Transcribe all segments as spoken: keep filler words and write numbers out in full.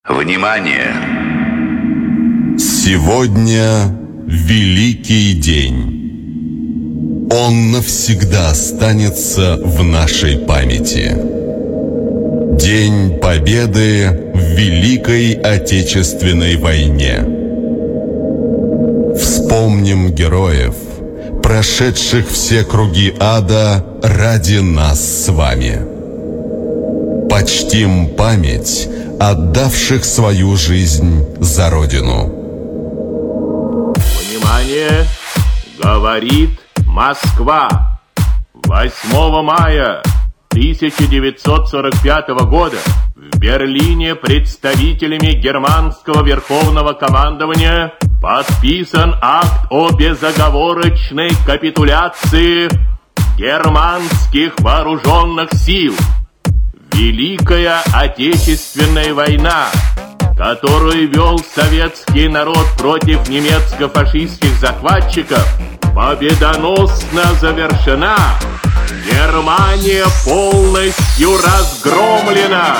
Внимание! Сегодня великий день. Он навсегда останется в нашей памяти. День Победы в Великой Отечественной войне. Вспомним героев, прошедших все круги ада ради нас с вами. Почтим память отдавших свою жизнь за Родину. Внимание! Говорит Москва. восьмого мая тысяча девятьсот сорок пятого года в Берлине представителями германского верховного командования подписан акт о безоговорочной капитуляции германских вооруженных сил. Великая Отечественная война, которую вел советский народ против немецко-фашистских захватчиков, победоносно завершена. Германия полностью разгромлена.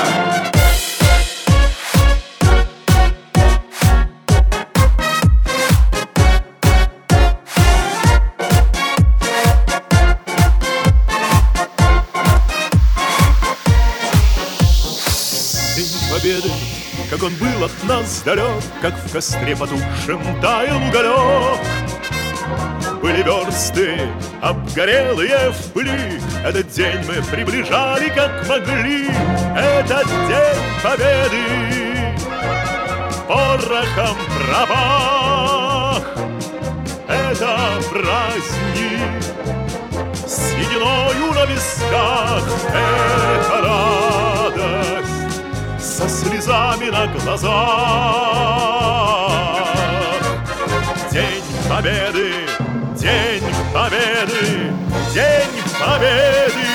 Победы, как он был от нас далек, как в костре потухшем таял уголек. Были версты обгорелые в пыли, этот день мы приближали как могли. Этот день победы порохом пропах. Это праздник с сединою на висках. Это радость со слезами на глазах. День Победы, День Победы, День Победы.